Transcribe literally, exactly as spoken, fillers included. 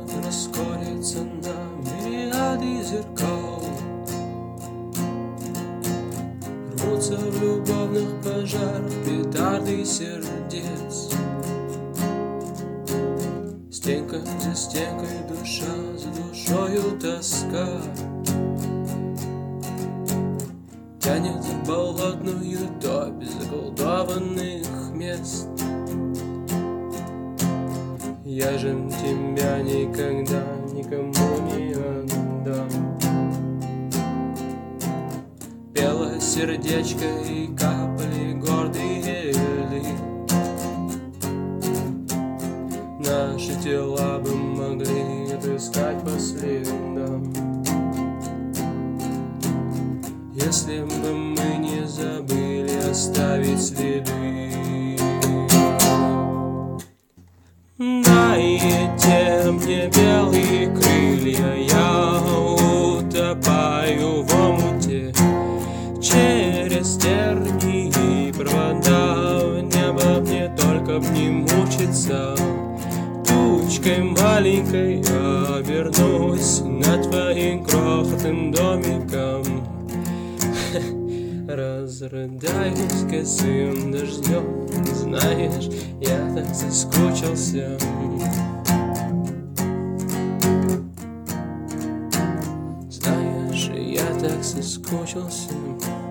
расколется на мириады зеркал. Рвутся в любовных пожарах петарды сердец. Стенка за стенкой, душа за душою тоска тянет в болотную топь заколдованных мест. Я же тебя никогда никому не отдам. Пело сердечко и капали гордые ли. Наши тела бы могли отыскать по следам, если бы мы не забыли оставить следы. Дайте мне белые крылья, я утопаю в омуте. Через тернии и провода в небо мне только б не мучиться. Тучкой маленькой я обернусь над твоим крохотным домиком. Разрыдаюсь косым дождем. Знаешь, я так соскучился. Знаешь, я так соскучился.